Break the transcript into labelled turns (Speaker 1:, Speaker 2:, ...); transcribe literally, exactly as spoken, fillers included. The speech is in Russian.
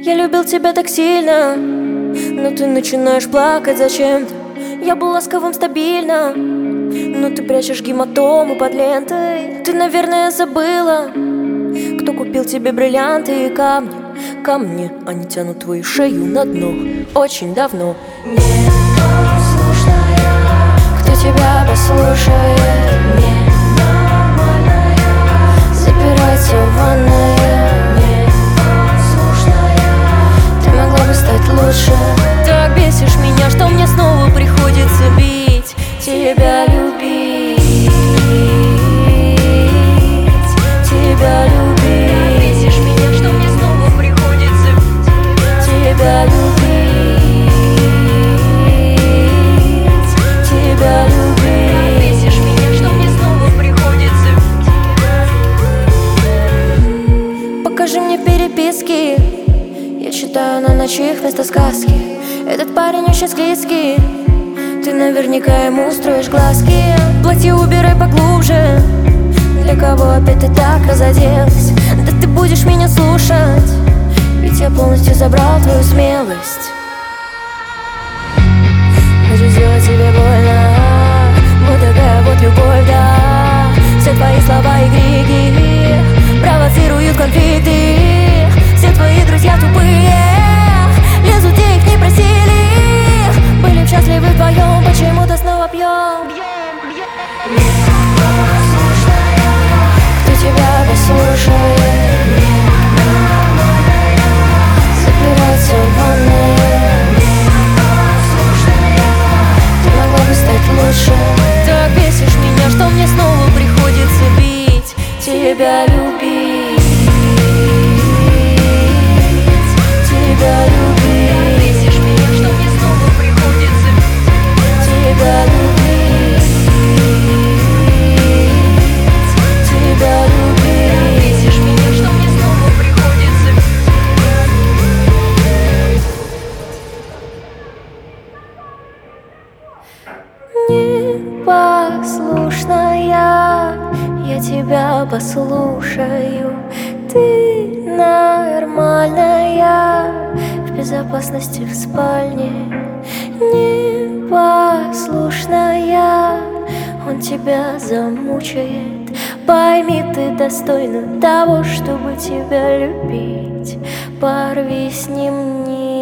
Speaker 1: Я любил тебя так сильно, но ты начинаешь плакать зачем-то. Я был ласковым стабильно, но ты прячешь гематому под лентой. Ты, наверное, забыла, кто купил тебе бриллианты и камни. Камни, они тянут твою шею на дно очень давно. Непослушная, кто тебя послушает? Ненормальная, запирайся в ванной. Непослушная, ты могла бы стать лучше. Так бесишь меня, что мне снова приходится бить тебя, любить, тебя любить. Бесишь меня, что мне снова приходится тебя любить, тебя любить. Бесишь меня, что мне снова приходится. Покажи мне переписки, я читаю на ночах вместо сказки. Этот парень очень склизкий, ты наверняка ему устроишь глазки. Платье убирай поглубже, для кого опять ты так разоделась? Да ты будешь меня слушать, ведь я полностью забрал твою смелость. Хочу сделать тебе больно, вот такая вот любовь, да. Все твои слова и крики провоцируют конфликты. Все твои друзья тупые, лезут, где их не просили. Были счастливы вдвоем, почему-то снова пьем. Кто тебя послушает? Запирайся в ванной. Ты могла бы стать лучше. Так бесишь меня, что мне снова приходится бить тебя, любить, тебя любить. Бесишь меня, что мне снова приходится тебя любить, тебя любить. Бесишь меня, что мне снова приходится. Непослушная, я тебя послушаю. Ты нормальная, в безопасности в спальне. Непослушная, он тебя замучает. Пойми, ты достойна того, чтобы тебя любить. Порви с ним вниз.